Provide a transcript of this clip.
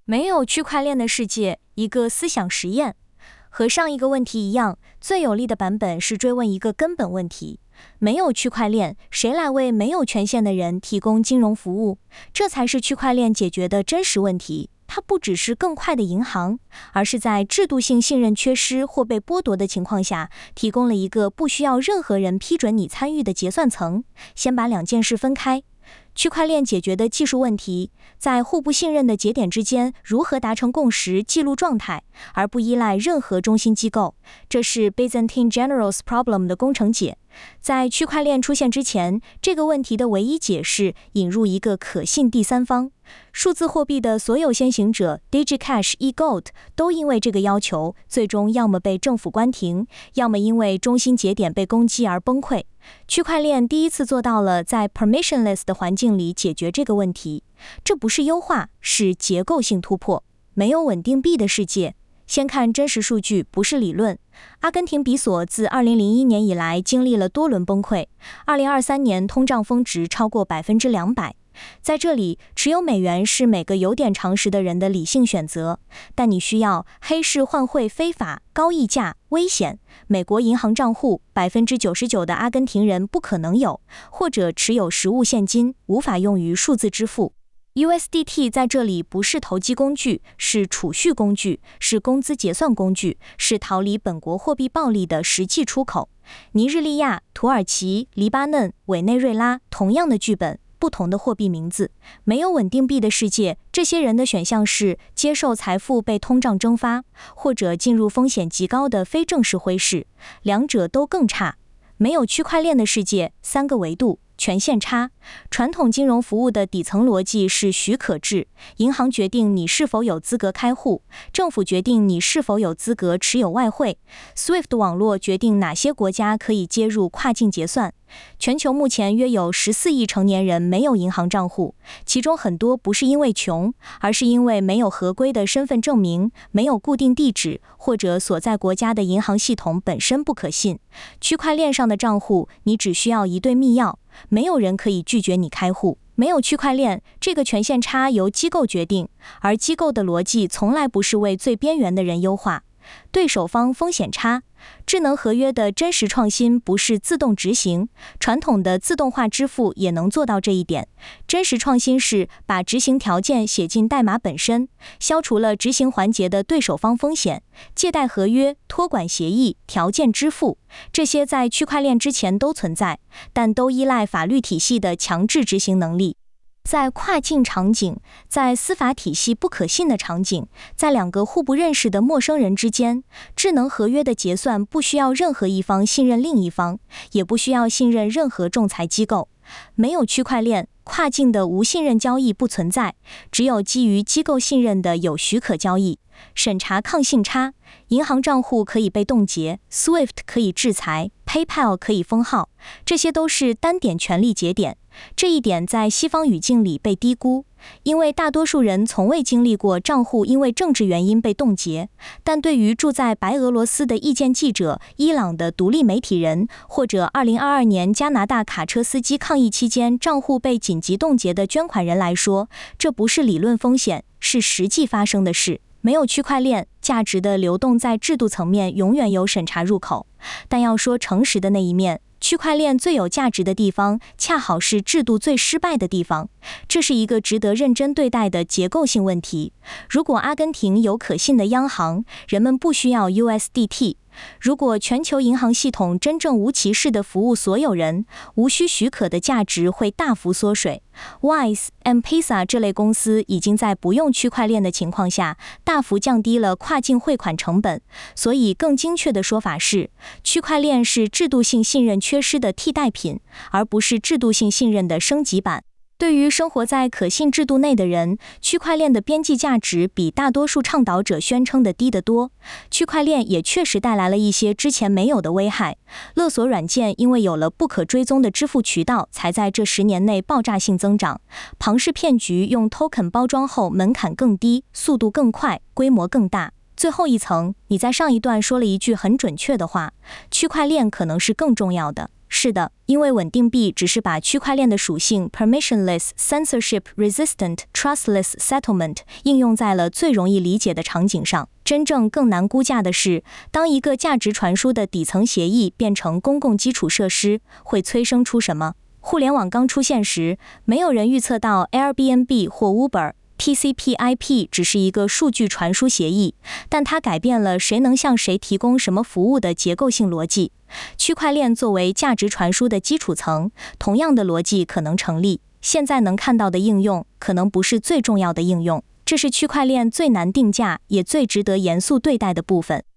没有区块链的世界，一个思想实验。和上一个问题一样，最有力的版本是追问一个根本问题：没有区块链，谁来为没有权限的人提供金融服务？这才是区块链解决的真实问题。它不只是更快的银行，而是在制度性信任缺失或被剥夺的情况下，提供了一个不需要任何人批准你参与的结算层。先把两件事分开。区块链解决的技术问题，在互不信任的节点之间如何达成共识、记录状态，而不依赖任何中心机构。这是 Byzantine Generals Problem 的工程解。在区块链出现之前，这个问题的唯一解释引入一个可信第三方。数字货币的所有先行者 DigiCash、eGold 都因为这个要求，最终要么被政府关停，要么因为中心节点被攻击而崩溃。区块链第一次做到了在 permissionless 的环境里解决这个问题。这不是优化，是结构性突破。没有稳定币的世界。先看真实数据，不是理论。阿根廷比索自2001年以来经历了多轮崩溃，2023年通胀峰值超过200%。在这里，持有美元是每个有点常识的人的理性选择，但你需要黑市换汇非法、高溢价、危险。美国银行账户99%的阿根廷人不可能有，或者持有实物现金，无法用于数字支付。USDT 在这里不是投机工具，是储蓄工具，是工资结算工具，是逃离本国货币暴力的实际出口。尼日利亚、土耳其、黎巴嫩、委内瑞拉，同样的剧本，不同的货币名字。没有稳定币的世界，这些人的选项是接受财富被通胀蒸发，或者进入风险极高的非正式灰市，两者都更差。没有区块链的世界，三个维度。权限差。传统金融服务的底层逻辑是许可制，银行决定你是否有资格开户，政府决定你是否有资格持有外汇， SWIFT 网络决定哪些国家可以接入跨境结算。全球目前约有14亿成年人没有银行账户，其中很多不是因为穷，而是因为没有合规的身份证明，没有固定地址，或者所在国家的银行系统本身不可信。区块链上的账户，你只需要一对密钥，没有人可以拒绝你开户。没有区块链，这个权限差由机构决定，而机构的逻辑从来不是为最边缘的人优化。对手方风险差。智能合约的真实创新不是自动执行，传统的自动化支付也能做到这一点。真实创新是把执行条件写进代码本身，消除了执行环节的对手方风险。借贷合约、托管协议、条件支付，这些在区块链之前都存在，但都依赖法律体系的强制执行能力。在跨境场景，在司法体系不可信的场景，在两个互不认识的陌生人之间，智能合约的结算不需要任何一方信任另一方，也不需要信任任何仲裁机构。没有区块链，跨境的无信任交易不存在，只有基于机构信任的有许可交易。审查抗信差，银行账户可以被冻结， SWIFT 可以制裁， PayPal 可以封号，这些都是单点权利节点。这一点在西方语境里被低估，因为大多数人从未经历过账户因为政治原因被冻结。但对于住在白俄罗斯的意见记者、伊朗的独立媒体人，或者2022年加拿大卡车司机抗议期间账户被紧急冻结的捐款人来说，这不是理论风险，是实际发生的事。没有区块链，价值的流动在制度层面永远有审查入口。但要说诚实的那一面，区块链最有价值的地方，恰好是制度最失败的地方。这是一个值得认真对待的结构性问题。如果阿根廷有可信的央行，人们不需要 USDT。如果全球银行系统真正无歧视地服务所有人，无需许可的价值会大幅缩水。Wise、M-Pesa 这类公司已经在不用区块链的情况下，大幅降低了跨境汇款成本。所以更精确的说法是，区块链是制度性信任缺失的替代品，而不是制度性信任的升级版。对于生活在可信制度内的人，区块链的边际价值比大多数倡导者宣称的低得多。区块链也确实带来了一些之前没有的危害。勒索软件因为有了不可追踪的支付渠道，才在这10年内爆炸性增长。庞氏骗局用 token 包装后门槛更低，速度更快，规模更大。 最后一层，你在上一段说了一句很准确的话，区块链可能是更重要的。是的，因为稳定币只是把区块链的属性 permissionless, censorship resistant, trustless settlement 应用在了最容易理解的场景上。真正更难估价的是，当一个价值传输的底层协议变成公共基础设施，会催生出什么？互联网刚出现时，没有人预测到 Airbnb 或 Uber。TCP/IP 只是一个数据传输协议，但它改变了谁能向谁提供什么服务的结构性逻辑。区块链作为价值传输的基础层，同样的逻辑可能成立。现在能看到的应用，可能不是最重要的应用。这是区块链最难定价，也最值得严肃对待的部分。